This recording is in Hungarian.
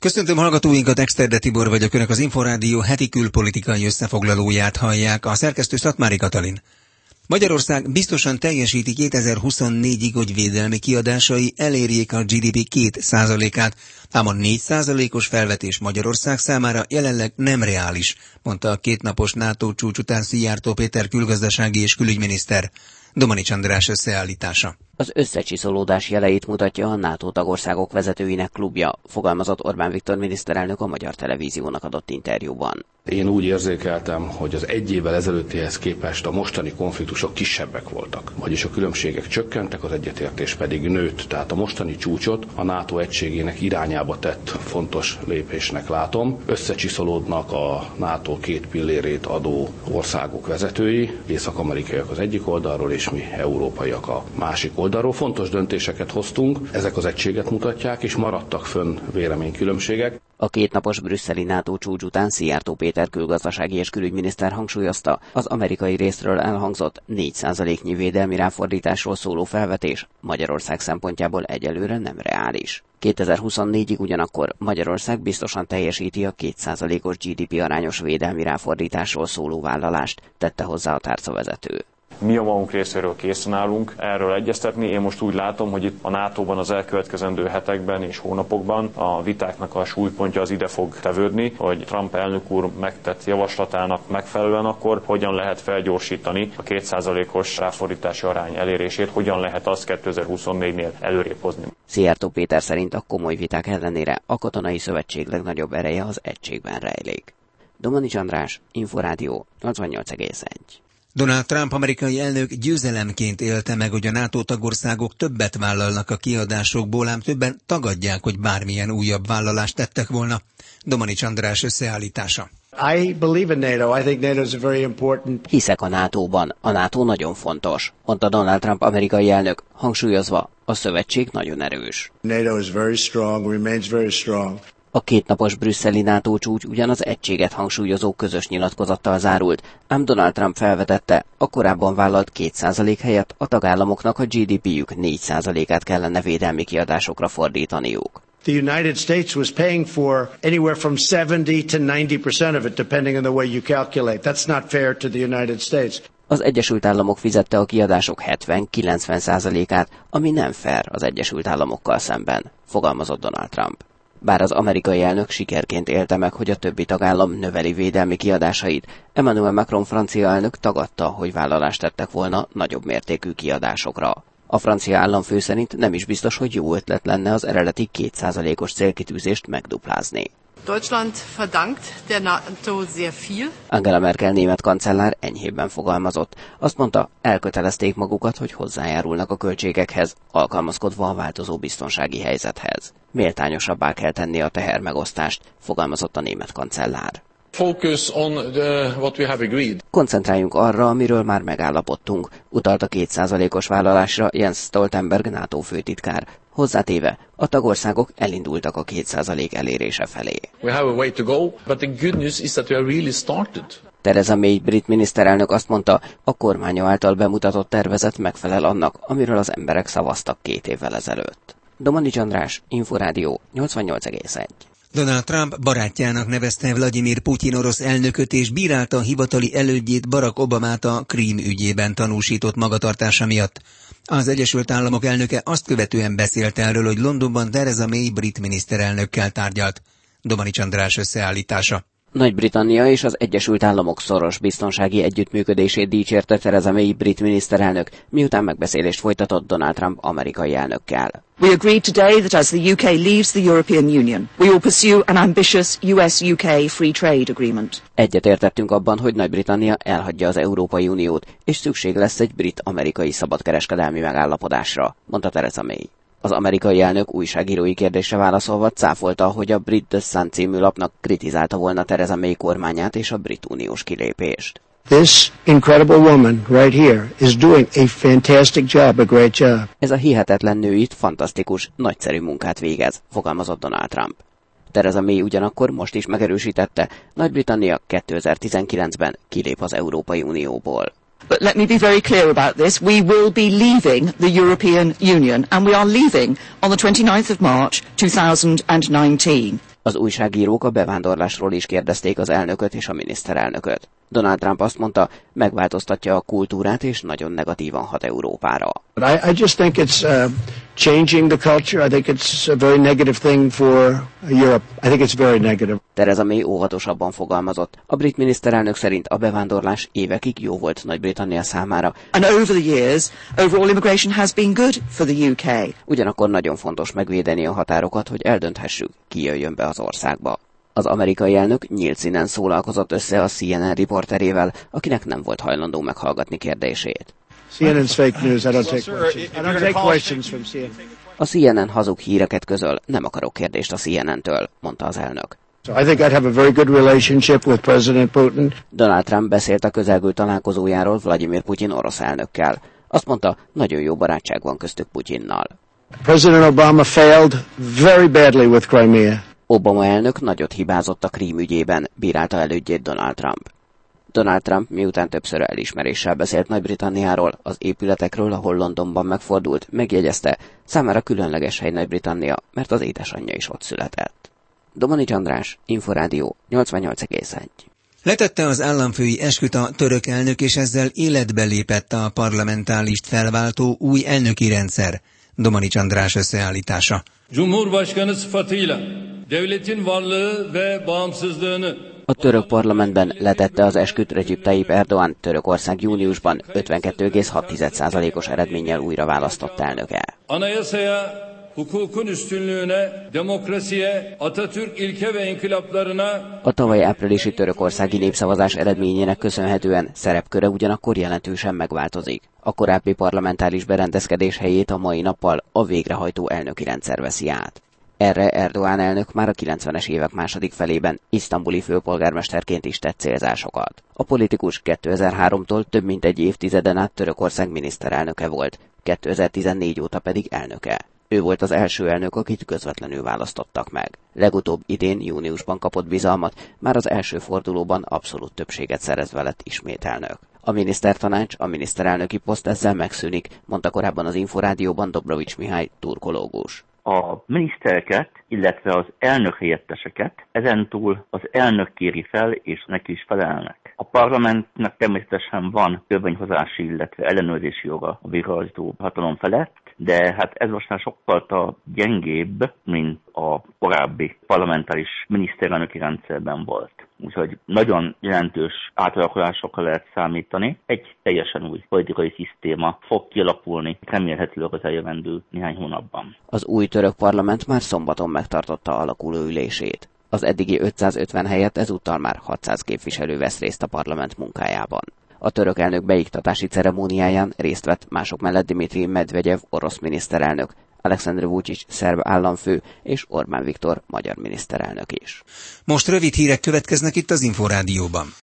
Köszöntöm hallgatóinkat, Exterde Tibor vagyok, Önök az Inforádió heti külpolitikai összefoglalóját hallják, a szerkesztő Szatmári Katalin. Magyarország biztosan teljesíti 2024-ig, hogy védelmi kiadásai elérjék a GDP 2%-át, ám a 4%-os felvetés Magyarország számára jelenleg nem reális, mondta a kétnapos NATO csúcs után Szijjártó Péter külgazdasági és külügyminiszter. Domanics András összeállítása. Az összecsiszolódás jeleit mutatja a NATO tagországok vezetőinek klubja, fogalmazott Orbán Viktor miniszterelnök a Magyar Televíziónak adott interjúban. Én úgy érzékeltem, hogy az egy évvel ezelőttihez képest a mostani konfliktusok kisebbek voltak. Vagyis a különbségek csökkentek, az egyetértés pedig nőtt. Tehát a mostani csúcsot a NATO egységének irányába tett fontos lépésnek látom. Összecsiszolódnak a NATO két pillérét adó országok vezetői, észak-amerikaiak az egyik oldalról, és mi európaiak a másik oldalról. Fontos döntéseket hoztunk, ezek az egységet mutatják, és maradtak fönn véleménykülönbségek. A kétnapos brüsszeli NATO csúcs után Szijjártó Péter külgazdasági és külügyminiszter hangsúlyozta, az amerikai részről elhangzott 4%-nyi védelmi ráfordításról szóló felvetés Magyarország szempontjából egyelőre nem reális. 2024-ig ugyanakkor Magyarország biztosan teljesíti a 2%-os GDP arányos védelmi ráfordításról szóló vállalást, tette hozzá a tárcavezető. Mi a magunk részéről készen állunk erről egyeztetni. Én most úgy látom, hogy itt a NATO-ban az elkövetkezendő hetekben és hónapokban a vitáknak a súlypontja az ide fog tevődni, hogy Trump elnök úr megtett javaslatának megfelelően akkor hogyan lehet felgyorsítani a 2%-os ráfordítási arány elérését, hogyan lehet azt 2024-nél előrébb hozni. Szijjártó Péter szerint a komoly viták ellenére a katonai szövetség legnagyobb ereje az egységben rejlik. Domanics András, Inforádió 88,1. Donald Trump amerikai elnök győzelemként élte meg, hogy a NATO tagországok többet vállalnak a kiadásokból, ám többen tagadják, hogy bármilyen újabb vállalást tettek volna. Domanics András összeállítása. I believe in NATO. I think NATO is a very important. Hiszek a NATO-ban. A NATO nagyon fontos, mondta Donald Trump amerikai elnök, hangsúlyozva, a szövetség nagyon erős. NATO is very strong, remains very strong. A kétnapos brüsszeli NATO csúcs ugyan az egységet hangsúlyozó közös nyilatkozattal zárult, ám Donald Trump felvetette, a korábban vállalt 2% helyett a tagállamoknak a GDP-jük 4%-át kellene védelmi kiadásokra fordítaniuk. The United States was paying for anywhere from 70 to 90% of it, depending on the way you calculate. That's not fair to the United States. Az Egyesült Államok fizette a kiadások 70-90%-át, ami nem fair az Egyesült Államokkal szemben, fogalmazott Donald Trump. Bár az amerikai elnök sikerként élte meg, hogy a többi tagállam növeli védelmi kiadásait, Emmanuel Macron francia elnök tagadta, hogy vállalást tettek volna nagyobb mértékű kiadásokra. A francia államfő szerint nem is biztos, hogy jó ötlet lenne az eredeti 2%-os célkitűzést megduplázni. Deutschland verdankt der NATO sehr viel. Angela Merkel német kancellár enyhébben fogalmazott. Azt mondta, elkötelezték magukat, hogy hozzájárulnak a költségekhez, alkalmazkodva a változó biztonsági helyzethez. Méltányosabbá kell tenni a tehermegosztást, fogalmazott a német kancellár. Focus on what we have agreed. Koncentráljunk arra, amiről már megállapodtunk, utalt a 2%-os vállalásra Jens Stoltenberg NATO főtitkár. Hozzátéve, a tagországok elindultak a 2% elérése felé. We have a way to go, but the good news is that we have really started. Theresa May brit miniszterelnök azt mondta, a kormánya által bemutatott tervezet megfelel annak, amiről az emberek szavaztak 2 évvel ezelőtt. Domanics András, Inforádió 88,1. Donald Trump barátjának nevezte Vladimir Putyin orosz elnököt, és bírálta a hivatali elődjét Barack Obamát a Krím ügyében tanúsított magatartása miatt. Az Egyesült Államok elnöke azt követően beszélt erről, hogy Londonban Theresa May brit miniszterelnökkel tárgyalt. Domanics András összeállítása. Nagy-Britannia és az Egyesült Államok szoros biztonsági együttműködését dicsérte Theresa May brit miniszterelnök, miután megbeszélést folytatott Donald Trump amerikai elnökkel. We agreed today that as the UK leaves the European Union, we will pursue an ambitious US-UK free trade agreement. Egyetértettünk abban, hogy Nagy-Britannia elhagyja az Európai Uniót, és szükség lesz egy brit-amerikai szabadkereskedelmi megállapodásra, mondta Theresa May. Az amerikai elnök újságírói kérdésre válaszolva cáfolta, hogy a brit The Sun című lapnak kritizálta volna Theresa May kormányát és a brit uniós kilépést. This incredible woman right here is doing a fantastic job, a great job. Ez a hihetetlen nő itt fantasztikus, nagyszerű munkát végez, fogalmazott Donald Trump. Theresa May ugyanakkor most is megerősítette, Nagy-Britannia 2019-ben kilép az Európai Unióból. But let me be very clear about this. We will be leaving the European Union, and we are leaving on the 29th of March 2019. Az újságírók a bevándorlásról is kérdezték az elnököt és a miniszterelnököt. Donald Trump azt mondta, megváltoztatja a kultúrát és nagyon negatívan hat Európára. I just think it's changing the culture. I think it's a very negative thing for Europe. I think it's very negative. Theresa May óvatosabban fogalmazott. A brit miniszterelnök szerint a bevándorlás évekig jó volt Nagy-Britannia számára. And over the years, overall immigration has been good for the UK. Ugyanakkor nagyon fontos megvédeni a határokat, hogy eldönthessük, ki jöjjön be az országba. Az amerikai elnök nyílt színen szólalkozott össze a CNN riporterével, akinek nem volt hajlandó meghallgatni kérdését. CNN's fake news. I don't take questions. I don't take questions from CNN. A CNN hazug híreket közöl, nem akarok kérdést a CNN-től, mondta az elnök. So I think I'd have a very good relationship with President Putin. Donald Trump beszélt a közelgő találkozójáról Vladimir Putyin orosz elnökkel. Azt mondta, nagyon jó barátság van köztük Putyinnal. President Obama failed very badly with Crimea. Obama elnök nagyot hibázott a Krím ügyében, bírálta elődjét Donald Trump. Donald Trump miután többször elismeréssel beszélt Nagy-Britanniáról, az épületekről, ahol Londonban megfordult, megjegyezte, számára különleges hely Nagy-Britannia, mert az édesanyja is ott született. Domanics András, Inforádió 88,1. Letette az államfői esküt a török elnök, és ezzel életbe lépett a parlamentálist felváltó új elnöki rendszer. Domanics András összeállítása. Cumhurbaşkanı sıfatıyla devletin varlığı ve bağımsızlığını. A török parlamentben letette az esküt Recep Tayyip Erdoğan, Törökország júniusban 52,6%-os eredménnyel újra választott elnöke. Anayasaya, hukukun üstünlüğüne, demokrasiye, Atatürk ilke ve inkılaplarına. A tavaly áprilisi törökországi népszavazás eredményének köszönhetően szerepköre ugyanakkor jelentősen megváltozik. A korábbi parlamentáris berendezkedés helyét a mai nappal a végrehajtó elnöki rendszer veszi át. Erre Erdoğan elnök már a 90-es évek második felében isztambuli főpolgármesterként is tett célzásokat. A politikus 2003-tól több mint egy évtizeden át Törökország miniszterelnöke volt, 2014 óta pedig elnöke. Ő volt az első elnök, akit közvetlenül választottak meg. Legutóbb idén, júniusban kapott bizalmat, már az első fordulóban abszolút többséget szerezve lett ismét elnök. A minisztertanács, a miniszterelnöki poszt ezzel megszűnik, mondta korábban az Inforádióban Dobrovics Mihály turkológus. A minisztereket, illetve az elnök helyetteseket ezentúl az elnök kéri fel, és neki is felelnek. A parlamentnek természetesen van törvényhozási, illetve ellenőrzési joga a végrehajtó hatalom felett, de hát ez most már sokkal gyengébb, mint a korábbi parlamentáris miniszterelnöki rendszerben volt. Úgyhogy nagyon jelentős átalakulásokkal lehet számítani. Egy teljesen új politikai szisztéma fog kialakulni, remélhetőleg az eljövendő néhány hónapban. Az új török parlament már szombaton megtartotta alakuló ülését. Az eddigi 550 helyett ezúttal már 600 képviselő vesz részt a parlament munkájában. A török elnök beiktatási ceremóniáján részt vett mások mellett Dmitri Medvegyev orosz miniszterelnök, Alexandr Vučić szerb államfő és Orbán Viktor magyar miniszterelnök is. Most rövid hírek következnek itt az Inforádióban.